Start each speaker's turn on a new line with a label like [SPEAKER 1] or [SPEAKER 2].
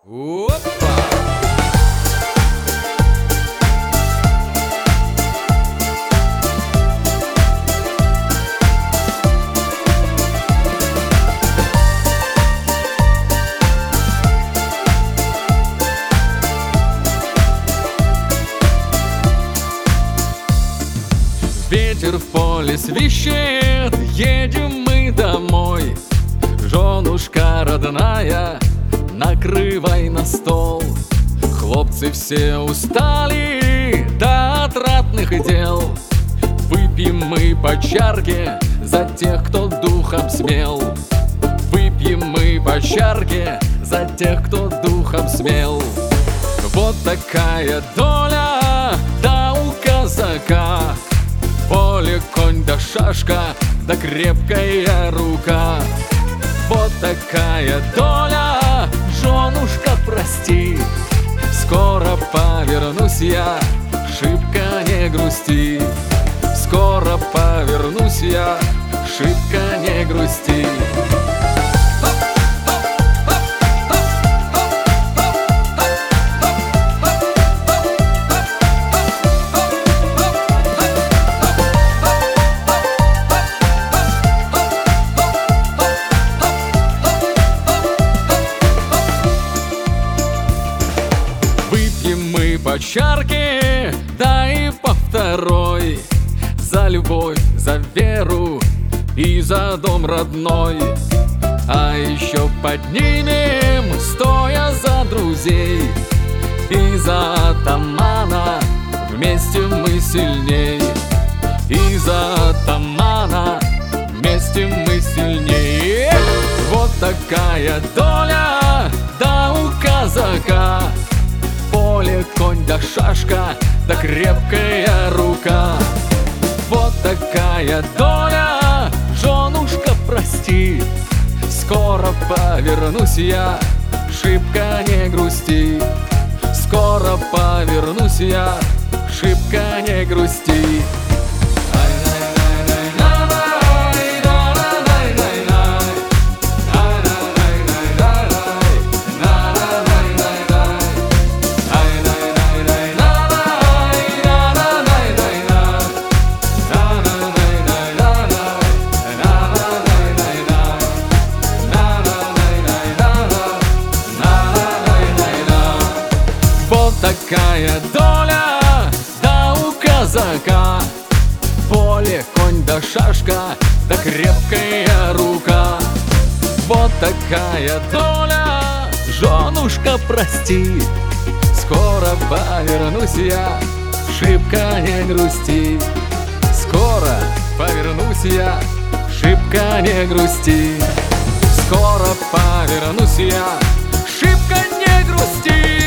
[SPEAKER 1] Опа! Ветер в поле свищет, едем мы домой. Женушка родная, накрывай на стол. Хлопцы все устали до отрадных дел. Выпьем мы по чарке за тех, кто духом смел. Выпьем мы по чарке за тех, кто духом смел. Вот такая доля, да у казака. Поле, конь да шашка, да крепкая рука. Вот такая доля, женушка, прости. Скоро повернусь я, шибко не грусти. Скоро повернусь я, шибко не грусти. По чарке, да и по второй. За любовь, за веру и за дом родной. А еще поднимем, стоя за друзей. И за атамана, вместе мы сильней. И за атамана, вместе мы сильней. Вот такая доля, да у казака. Поле, конь да шашка, да крепкая рука. Вот такая доля, женушка, прости. Скоро повернусь я, шибко не грусти. Скоро повернусь я, шибко не грусти. Такая доля, да у казака. Поле, конь да шашка, да крепкая рука. Вот такая доля, женушка, прости. Скоро повернусь я, шибко не грусти. Скоро повернусь я, шибко не грусти. Скоро повернусь я, шибко не грусти.